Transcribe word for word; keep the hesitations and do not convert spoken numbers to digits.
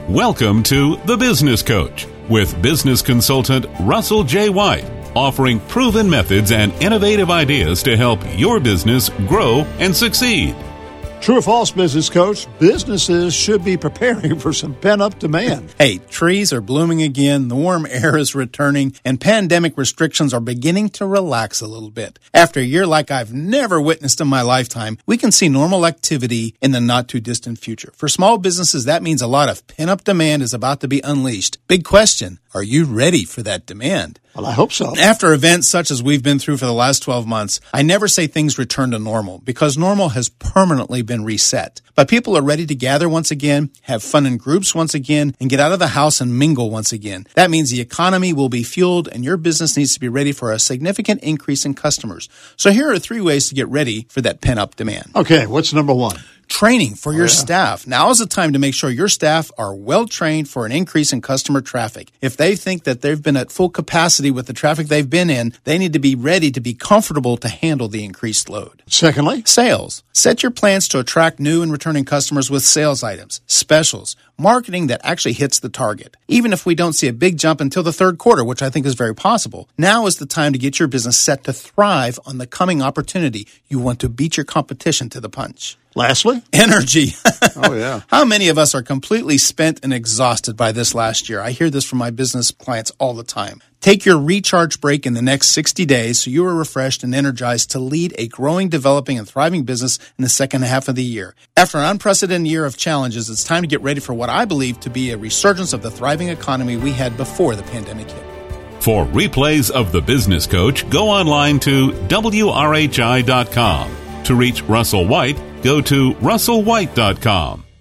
Welcome to The Business Coach with business consultant Russell J. White, offering proven methods and innovative ideas to help your business grow and succeed. True or false, business coach? Businesses should be preparing for some pent-up demand. Hey, trees are blooming again, the warm air is returning, and pandemic restrictions are beginning to relax a little bit. After a year like I've never witnessed in my lifetime, we can see normal activity in the not-too-distant future. For small businesses, that means a lot of pent-up demand is about to be unleashed. Big question, are you ready for that demand? Well, I hope so. After events such as we've been through for the last twelve months, I never say things return to normal because normal has permanently been reset. But people are ready to gather once again, have fun in groups once again, and get out of the house and mingle once again. That means the economy will be fueled and your business needs to be ready for a significant increase in customers. So here are three ways to get ready for that pent-up demand. Okay, what's number one? Training for your oh, yeah. staff. Now is the time to make sure your staff are well trained for an increase in customer traffic. If they think that they've been at full capacity with the traffic they've been in, they need to be ready to be comfortable to handle the increased load. Secondly, sales. Set your plans to attract new and returning customers with sales items, specials, marketing that actually hits the target. Even if we don't see a big jump until the third quarter, which I think is very possible, now is the time to get your business set to thrive on the coming opportunity. You want to beat your competition to the punch. Lastly, energy. Oh, yeah. How many of us are completely spent and exhausted by this last year? I hear this from my business clients all the time. Take your recharge break in the next sixty days so you are refreshed and energized to lead a growing, developing, and thriving business in the second half of the year. After an unprecedented year of challenges, it's time to get ready for what I believe to be a resurgence of the thriving economy we had before the pandemic hit. For replays of The Business Coach, go online to W R H I dot com. To reach Russell White, go to Russell White dot com.